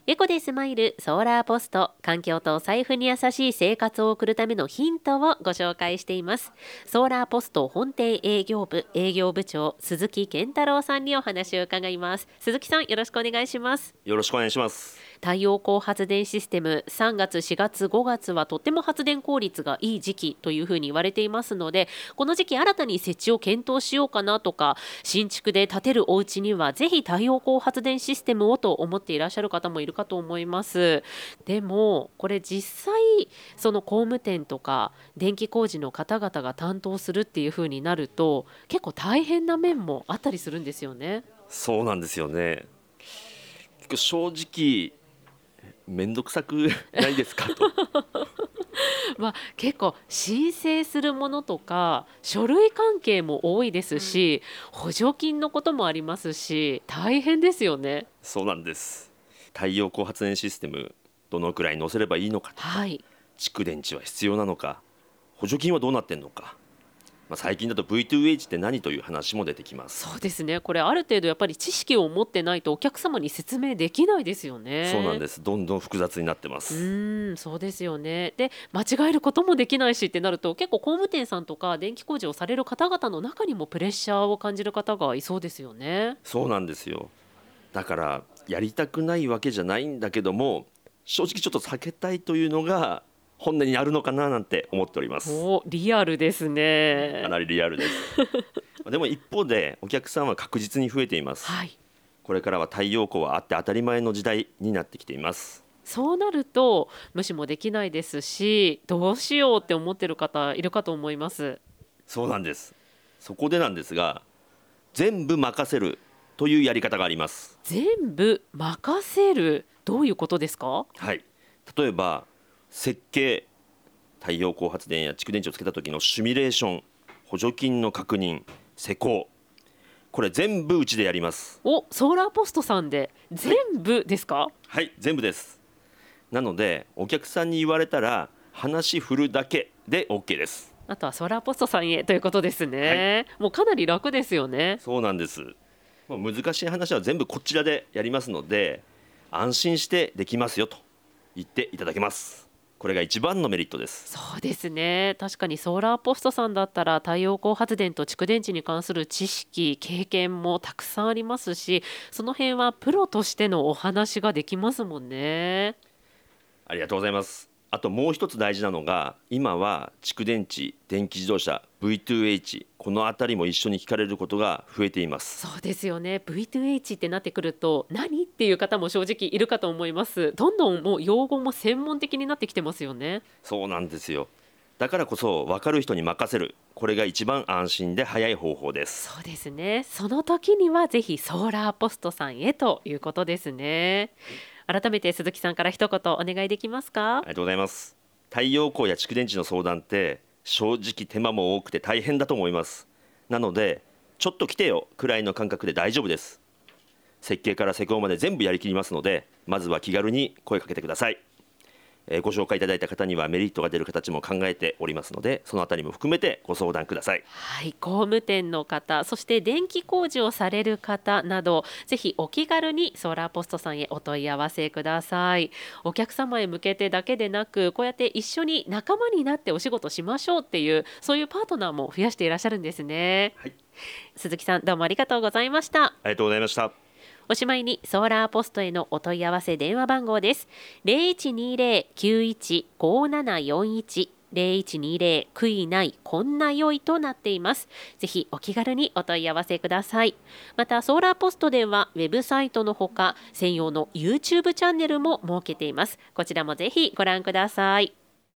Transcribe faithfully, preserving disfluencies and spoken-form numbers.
エコでスマイルソーラーポスト、環境とお財布に優しい生活を送るためのヒントをご紹介しています。ソーラーポスト本店営業部営業部長鈴木健太郎さんにお話を伺います。鈴木さん、よろしくお願いします。 よろしくお願いします。 太陽光発電システム、さんがつしがつごがつはとっても発電効率がいい時期というふうに言われていますので、この時期新たに設置を検討しようかなとか、新築で建てるお家にはぜひ太陽光発電システムをと思っていらっしゃる方もいるかと思います。でもこれ実際その工務店とか電気工事の方々が担当するっていうふうになると、結構大変な面もあったりするんですよね。 そうなんですよね。結構正直めんどくさくないですかとまあ、結構申請するものとか書類関係も多いですし、補助金のこともありますし、大変ですよね。 そうなんです。太陽光発電システムどのくらい載せればいいのかとか、 はい、 蓄電池は必要なのか、補助金はどうなってんのか、まあ、最近だと ブイツーエイチ って何という話も出てきます。 そうですね。これある程度やっぱり知識を持ってないとお客様に説明できないですよね。 そうなんです。どんどん複雑になってまうす。 ーん、そうですよね。で、間違えることもできないしってなると、結構工務店さんとか電気工事をされる方々の中にもプレッシャーを感じる方がいそうですよね。 そうなんですよ。だからやりたくないわけじゃないんだけども、正直ちょっと避けたいというのが本音にあるのかななんて思っております。 お、リアルですね。 かなりリアルですでも一方でお客さんは確実に増えています。 はい。 これからは太陽光はあって当たり前の時代になってきています。 そうなると無視もできないですし、どうしようって思ってる方いるかと思います。 そうなんです。そこでなんですが、全部任せるというやり方があります。 全部任せる、どういうことですか？ はい。例えば設計、太陽光発電や蓄電池をつけた時のシミュレーション、補助金の確認、施工、これ全部うちでやります。 お、ソーラーポストさんで全部ですか？ はい、全部です。なのでお客さんに言われたら話振るだけで OK です。 あとはソーラーポストさんへということですね。もうかなり楽ですよね。 そうなんです。もう難しい話は全部こちらでやりますので、安心してできますよと言っていただけます。これが一番のメリットです。 そうですね。確かにソーラーポストさんだったら太陽光発電と蓄電池に関する知識経験もたくさんありますし、その辺はプロとしてのお話ができますもんね。 ありがとうございます。あともう一つ大事なのが、今は蓄電池、電気自動車、ブイツーエイチ、このあたりも一緒に聞かれることが増えています。 そうですよね。 ブイツーエイチ ってなってくると何っていう方も正直いるかと思います。どんどんもう用語も専門的になってきてますよね。 そうなんですよ。だからこそ分かる人に任せる、これが一番安心で早い方法です。 そうですね。その時にはぜひソーラーポストさんへということですね。改めて鈴木さんから一言お願いできますか？ ありがとうございます。太陽光や蓄電池の相談って正直手間も多くて大変だと思います。なのでちょっと来てよくらいの感覚で大丈夫です。設計から施工まで全部やりきりますので、まずは気軽に声かけてください。えーご紹介いただいた方にはメリットが出る形も考えておりますので、そのあたりも含めてご相談ください。 はい、工務店の方、そして電気工事をされる方など、ぜひお気軽にソーラーポストさんへお問い合わせください。お客様へ向けてだけでなく、こうやって一緒に仲間になってお仕事しましょうっていう、そういうパートナーも増やしていらっしゃるんですね。 はい、 鈴木さん、どうもありがとうございました。 ありがとうございました。 おしまいにソーラーポストへのお問い合わせ電話番号です。ゼロいちにゼロ きゅういち ごななよんいち ゼロいちにゼロ 悔いないこんな良いとなっています。ぜひお気軽にお問い合わせください。またソーラーポストではウェブサイトのほか専用の YouTube チャンネルも設けています。こちらもぜひご覧ください。